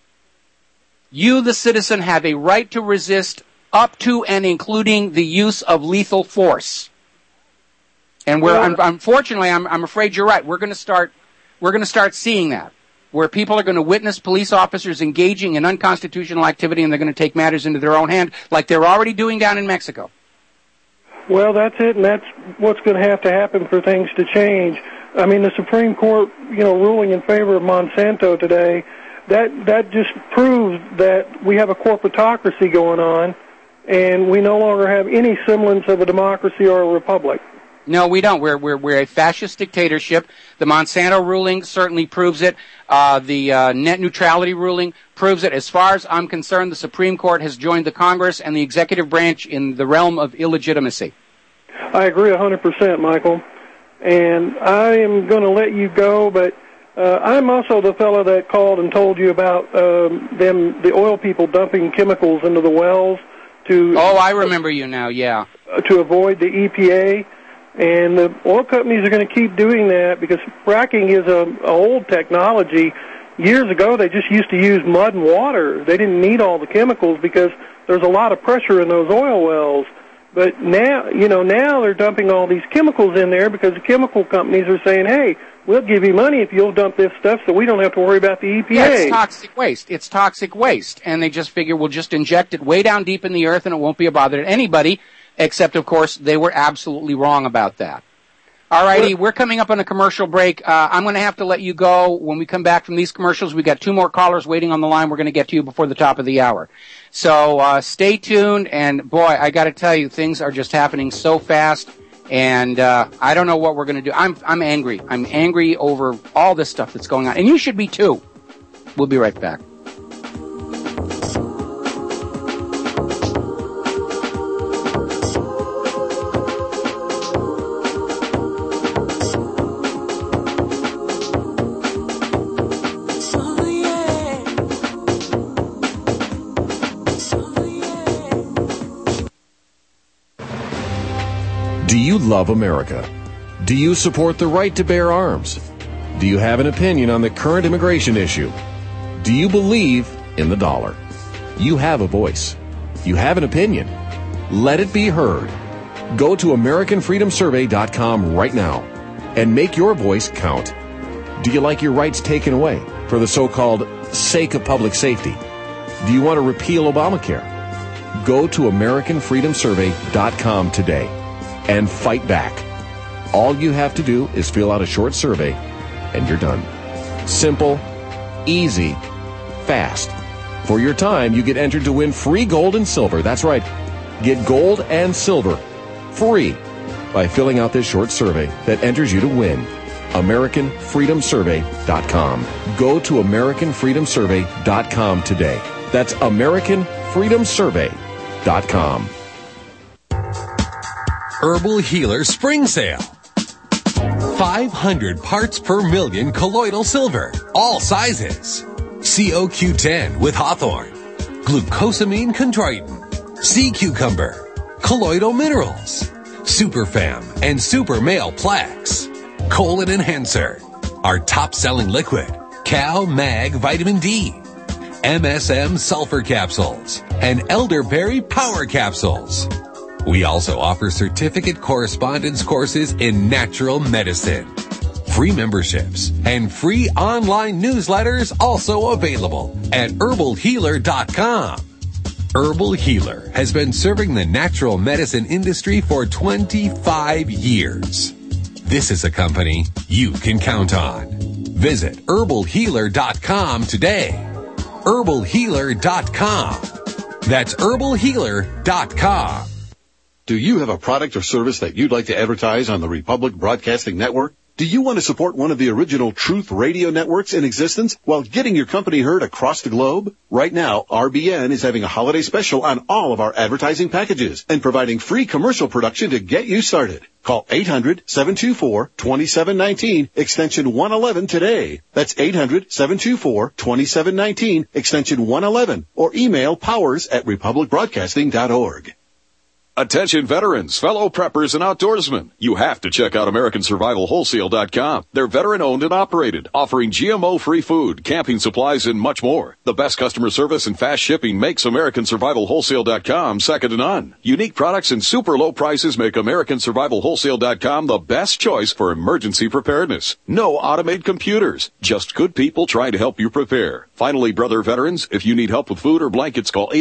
you, the citizen, have a right to resist up to and including the use of lethal force. And unfortunately, I'm afraid you're right. We're going to start seeing that, where people are going to witness police officers engaging in unconstitutional activity, and they're going to take matters into their own hand, like they're already doing down in Mexico. Well, that's it, and that's what's going to happen for things to change. I mean, the Supreme Court, ruling in favor of Monsanto today, that just proves that we have a corporatocracy going on, and we no longer have any semblance of a democracy or a republic. No, we don't. We're a fascist dictatorship. The Monsanto ruling certainly proves it. The net neutrality ruling proves it. As far as I'm concerned, the Supreme Court has joined the Congress and the executive branch in the realm of illegitimacy. I agree 100%, Michael. And I am going to let you go, but I'm also the fellow that called and told you about the oil people dumping chemicals into the wells to... Oh, I remember you now, yeah. To avoid the EPA. And the oil companies are going to keep doing that because fracking is an old technology. Years ago, they just used to use mud and water. They didn't need all the chemicals because there's a lot of pressure in those oil wells. But now, now they're dumping all these chemicals in there because the chemical companies are saying, hey, we'll give you money if you'll dump this stuff so we don't have to worry about the EPA. Yeah, it's toxic waste. It's toxic waste. And they just figure we'll just inject it way down deep in the earth and it won't be a bother to anybody. Except, of course, they were absolutely wrong about that. All righty, we're coming up on a commercial break. I'm going to have to let you go. When we come back from these commercials, we've got 2 more callers waiting on the line. We're going to get to you before the top of the hour. So stay tuned, and boy, I got to tell you, things are just happening so fast, and I don't know what we're going to do. I'm angry. I'm angry over all this stuff that's going on, and you should be too. We'll be right back. Do you love America? Do you support the right to bear arms? Do you have an opinion on the current immigration issue? Do you believe in the dollar? You have a voice. You have an opinion. Let it be heard. Go to AmericanFreedomSurvey.com right now and make your voice count. Do you like your rights taken away for the so-called sake of public safety? Do you want to repeal Obamacare? Go to AmericanFreedomSurvey.com today and fight back. All you have to do is fill out a short survey and you're done. Simple, easy, fast. For your time, you get entered to win free gold and silver. That's right. Get gold and silver free by filling out this short survey that enters you to win. AmericanFreedomSurvey.com. Go to AmericanFreedomSurvey.com today. That's AmericanFreedomSurvey.com. HerbalHealer.com. Herbal Healer Spring Sale. 500 parts per million colloidal silver, all sizes. COQ10 with Hawthorne, glucosamine chondroitin, sea cucumber, colloidal minerals, Superfam and Super Male Plex, colon enhancer, our top-selling liquid, Cal Mag Vitamin D, MSM sulfur capsules, and elderberry power capsules. We also offer certificate correspondence courses in natural medicine. Free memberships and free online newsletters also available at HerbalHealer.com. Herbal Healer has been serving the natural medicine industry for 25 years. This is a company you can count on. Visit HerbalHealer.com today. HerbalHealer.com. That's HerbalHealer.com. Do you have a product or service that you'd like to advertise on the Republic Broadcasting Network? Do you want to support one of the original Truth Radio networks in existence while getting your company heard across the globe? Right now, RBN is having a holiday special on all of our advertising packages and providing free commercial production to get you started. Call 800-724-2719, extension 111 today. That's 800-724-2719, extension 111, or email powers@republicbroadcasting.org. Attention veterans, fellow preppers, and outdoorsmen. You have to check out AmericanSurvivalWholesale.com. They're veteran-owned and operated, offering GMO-free food, camping supplies, and much more. The best customer service and fast shipping makes AmericanSurvivalWholesale.com second to none. Unique products and super low prices make AmericanSurvivalWholesale.com the best choice for emergency preparedness. No automated computers, just good people trying to help you prepare. Finally, brother veterans, if you need help with food or blankets, call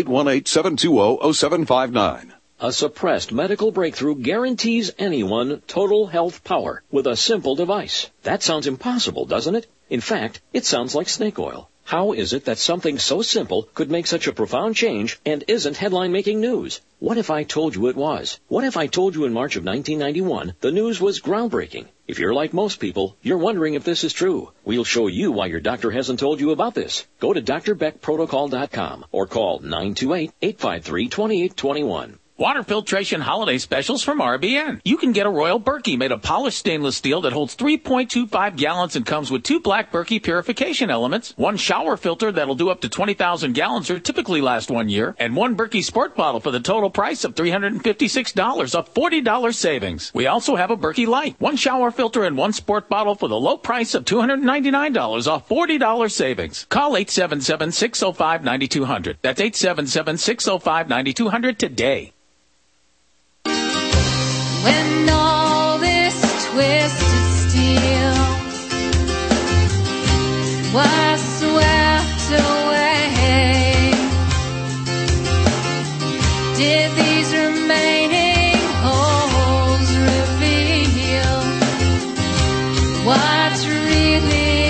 818-720-0759. A suppressed medical breakthrough guarantees anyone total health power with a simple device. That sounds impossible, doesn't it? In fact, it sounds like snake oil. How is it that something so simple could make such a profound change and isn't headline-making news? What if I told you it was? What if I told you in March of 1991 the news was groundbreaking? If you're like most people, you're wondering if this is true. We'll show you why your doctor hasn't told you about this. Go to drbeckprotocol.com or call 928-853-2821. Water filtration holiday specials from RBN. You can get a Royal Berkey made of polished stainless steel that holds 3.25 gallons and comes with 2 black Berkey purification elements, 1 shower filter that'll do up to 20,000 gallons or typically last 1 year, and 1 Berkey sport bottle for the total price of $356, a $40 savings. We also have a Berkey Light, 1 shower filter and 1 sport bottle for the low price of $299, a $40 savings. Call 877-605-9200. That's 877-605-9200 today. When all this twisted steel was swept away, did these remaining holes reveal what's really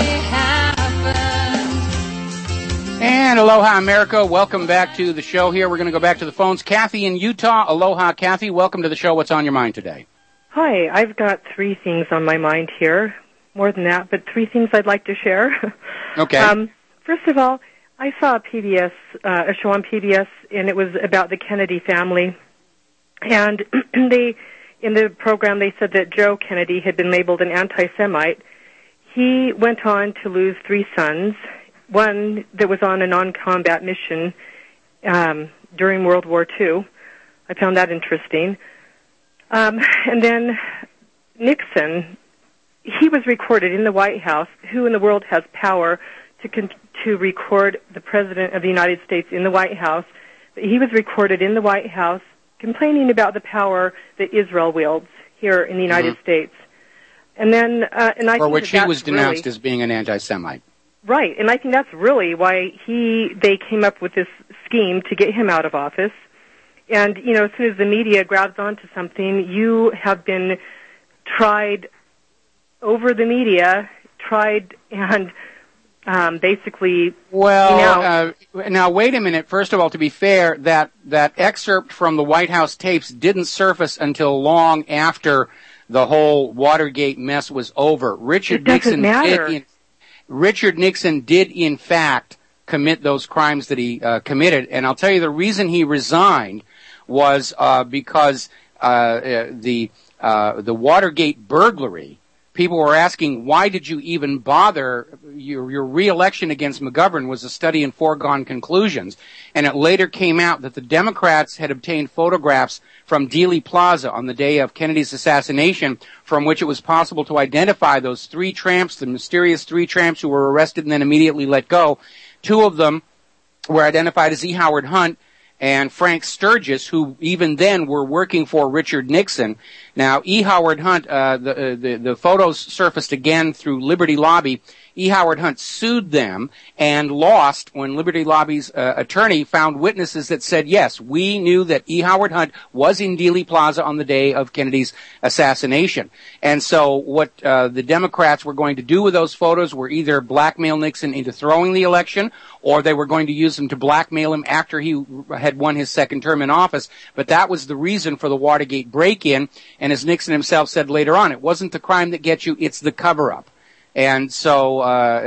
happened? And aloha, America. Welcome back to the show here. We're going to go back to the phones. Kathy in Utah. Aloha, Kathy. Welcome to the show. What's on your mind today? Hi. I've got 3 things on my mind here. More than that, but 3 things I'd like to share. Okay. First of all, I saw a show on PBS, and it was about the Kennedy family. And in the program, they said that Joe Kennedy had been labeled an anti-Semite. He went on to lose 3 sons. One that was on a non-combat mission during World War II. I found that interesting. And then Nixon, he was recorded in the White House. Who in the world has power to record the President of the United States in the White House? But he was recorded in the White House complaining about the power that Israel wields here in the United States. And then, for which he was denounced as being an anti-Semite. Right, and I think that's really why they came up with this scheme to get him out of office. And, you know, as soon as the media grabs onto something, you have been tried over the media, and basically... Well, now wait a minute. First of all, to be fair, that excerpt from the White House tapes didn't surface until long after the whole Watergate mess was over. Richard Nixon did, in fact, commit those crimes that he committed. And I'll tell you the reason he resigned was because the Watergate burglary. People were asking, why did you even bother? Your re-election against McGovern was a study in foregone conclusions. And it later came out that the Democrats had obtained photographs from Dealey Plaza on the day of Kennedy's assassination, from which it was possible to identify those three tramps, the mysterious three tramps who were arrested and then immediately let go. Two of them were identified as E. Howard Hunt and Frank Sturgis, who even then were working for Richard Nixon. Now, E. Howard Hunt, the photos surfaced again through Liberty Lobby. E. Howard Hunt sued them and lost when Liberty Lobby's attorney found witnesses that said, yes, we knew that E. Howard Hunt was in Dealey Plaza on the day of Kennedy's assassination. And so what the Democrats were going to do with those photos were either blackmail Nixon into throwing the election, or they were going to use them to blackmail him after he had won his second term in office. But that was the reason for the Watergate break-in. And as Nixon himself said later on, it wasn't the crime that gets you, it's the cover-up. And so,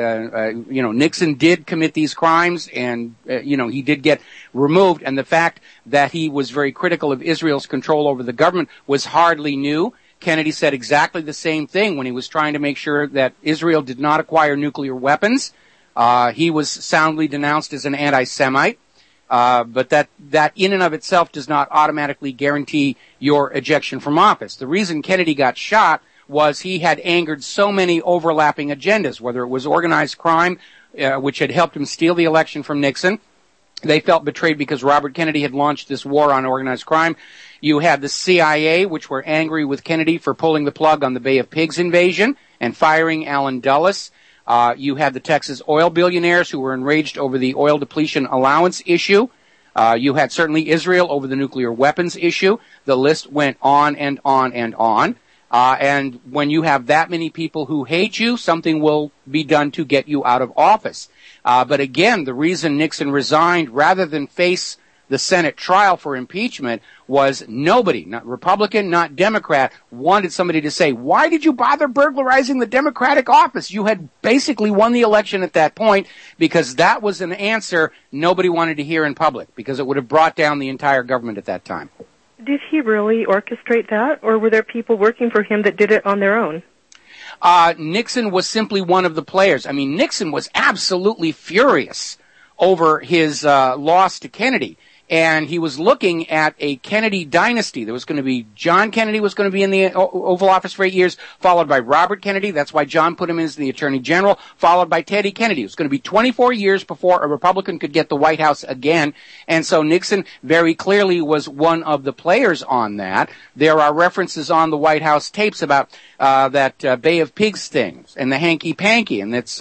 Nixon did commit these crimes, and, he did get removed. And the fact that he was very critical of Israel's control over the government was hardly new. Kennedy said exactly the same thing when he was trying to make sure that Israel did not acquire nuclear weapons. He was soundly denounced as an anti-Semite. But that in and of itself does not automatically guarantee your ejection from office. The reason Kennedy got shot was he had angered so many overlapping agendas, whether it was organized crime, which had helped him steal the election from Nixon. They felt betrayed because Robert Kennedy had launched this war on organized crime. You had the CIA, which were angry with Kennedy for pulling the plug on the Bay of Pigs invasion and firing Allen Dulles. You had the Texas oil billionaires who were enraged over the oil depletion allowance issue. You had certainly Israel over the nuclear weapons issue. The list went on and on and on. And when you have that many people who hate you, something will be done to get you out of office. But again, the reason Nixon resigned rather than face the Senate trial for impeachment was nobody, not Republican, not Democrat, wanted somebody to say, why did you bother burglarizing the Democratic office? You had basically won the election at that point, because that was an answer nobody wanted to hear in public, because it would have brought down the entire government at that time. Did he really orchestrate that, or were there people working for him that did it on their own? Nixon was simply one of the players. I mean, Nixon was absolutely furious over his loss to Kennedy. And he was looking at a Kennedy dynasty. There was going to be John Kennedy was going to be in the Oval Office for 8 years, followed by Robert Kennedy. That's why John put him in as the Attorney General, followed by Teddy Kennedy. It was going to be 24 years before a Republican could get the White House again. And so Nixon very clearly was one of the players on that. There are references on the White House tapes about that Bay of Pigs things and the hanky-panky, and that's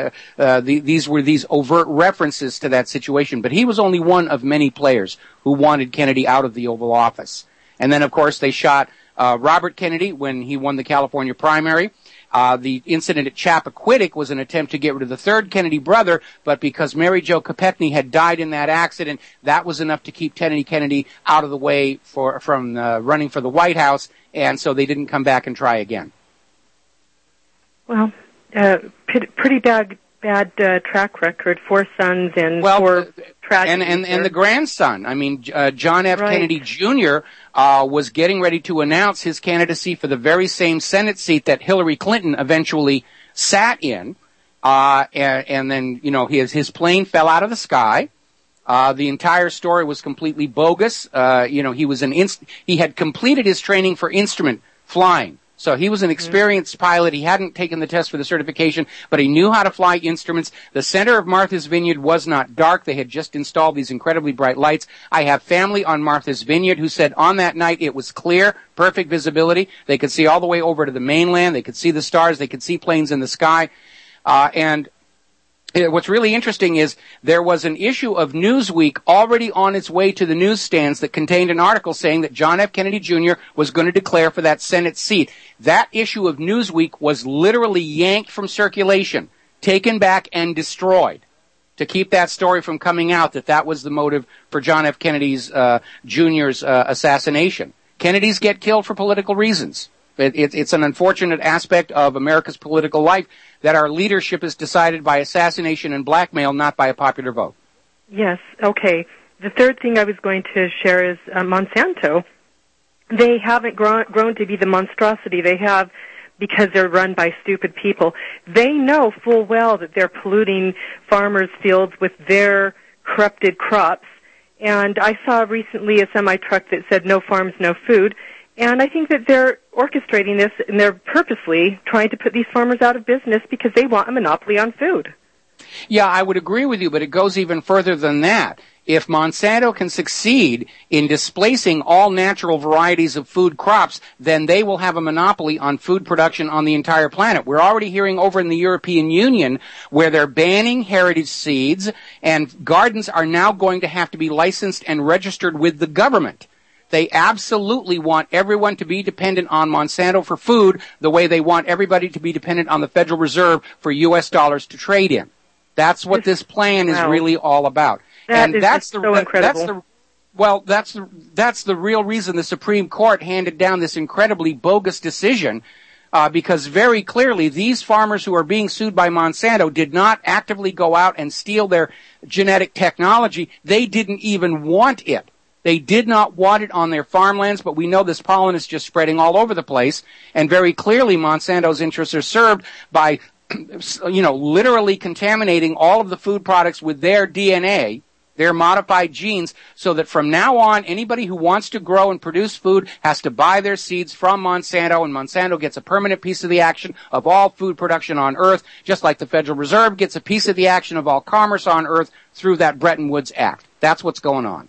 these were these overt references to that situation. But he was only one of many players who wanted Kennedy out of the Oval Office. And then, of course, they shot Robert Kennedy when he won the California primary. The incident at Chappaquiddick was an attempt to get rid of the third Kennedy brother, but because Mary Jo Kopechne had died in that accident, that was enough to keep Teddy Kennedy out of the way from running for the White House, and so they didn't come back and try again. Well, pretty bad track record. 4 sons and 4 tragedies. And the grandson. I mean, John F. Kennedy Jr. Was getting ready to announce his candidacy for the very same Senate seat that Hillary Clinton eventually sat in. And then, his plane fell out of the sky. The entire story was completely bogus. He had completed his training for instrument flying. So he was an experienced pilot. He hadn't taken the test for the certification, but he knew how to fly instruments. The center of Martha's Vineyard was not dark. They had just installed these incredibly bright lights. I have family on Martha's Vineyard who said on that night it was clear, perfect visibility. They could see all the way over to the mainland. They could see the stars. They could see planes in the sky. And what's really interesting is there was an issue of Newsweek already on its way to the newsstands that contained an article saying that John F. Kennedy Jr. was going to declare for that Senate seat. That issue of Newsweek was literally yanked from circulation, taken back and destroyed to keep that story from coming out, that was the motive for John F. Kennedy's Jr.'s assassination. Kennedys get killed for political reasons. It's an unfortunate aspect of America's political life that our leadership is decided by assassination and blackmail, not by a popular vote. Yes, okay. The third thing I was going to share is Monsanto. They haven't grown to be the monstrosity they have because they're run by stupid people. They know full well that they're polluting farmers' fields with their corrupted crops. And I saw recently a semi-truck that said no farms, no food. And I think that they're orchestrating this, and they're purposely trying to put these farmers out of business because they want a monopoly on food. Yeah, I would agree with you, but it goes even further than that. If Monsanto can succeed in displacing all natural varieties of food crops, then they will have a monopoly on food production on the entire planet. We're already hearing over in the European Union where they're banning heritage seeds, and gardens are now going to have to be licensed and registered with the government. They absolutely want everyone to be dependent on Monsanto for food the way they want everybody to be dependent on the Federal Reserve for U.S. dollars to trade in. That's what this plan is really all about. That's so incredible. That's the real reason the Supreme Court handed down this incredibly bogus decision, because very clearly these farmers who are being sued by Monsanto did not actively go out and steal their genetic technology. They didn't even want it. They did not want it on their farmlands, but we know this pollen is just spreading all over the place, and very clearly Monsanto's interests are served by, literally contaminating all of the food products with their DNA, their modified genes, so that from now on, anybody who wants to grow and produce food has to buy their seeds from Monsanto, and Monsanto gets a permanent piece of the action of all food production on Earth, just like the Federal Reserve gets a piece of the action of all commerce on Earth through that Bretton Woods Act. That's what's going on.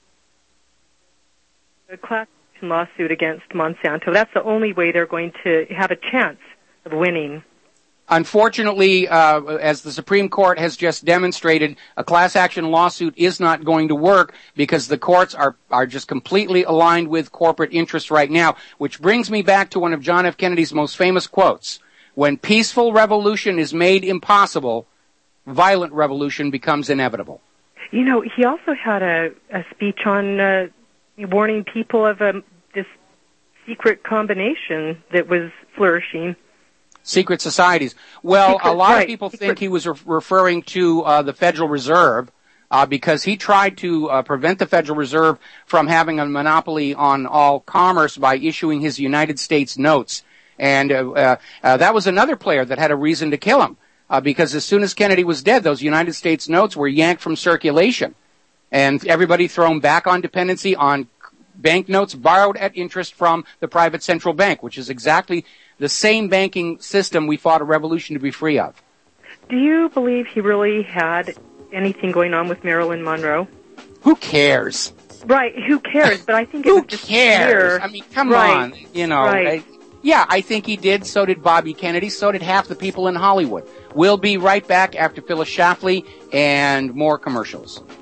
A class action lawsuit against Monsanto, that's the only way they're going to have a chance of winning. Unfortunately, as the Supreme Court has just demonstrated, a class action lawsuit is not going to work because the courts are just completely aligned with corporate interests right now, which brings me back to one of John F. Kennedy's most famous quotes. When peaceful revolution is made impossible, violent revolution becomes inevitable. You know, he also had a speech on warning people of this secret combination that was flourishing. Secret societies. Well, a lot of people think he was referring to the Federal Reserve because he tried to prevent the Federal Reserve from having a monopoly on all commerce by issuing his United States notes. And that was another player that had a reason to kill him because as soon as Kennedy was dead, those United States notes were yanked from circulation. And everybody thrown back on dependency on banknotes borrowed at interest from the private central bank, which is exactly the same banking system we fought a revolution to be free of. Do you believe he really had anything going on with Marilyn Monroe? Who cares? Right, who cares? But I think it was just cares? I mean, come on. Right. I think he did. So did Bobby Kennedy. So did half the people in Hollywood. We'll be right back after Phyllis Schlafly and more commercials.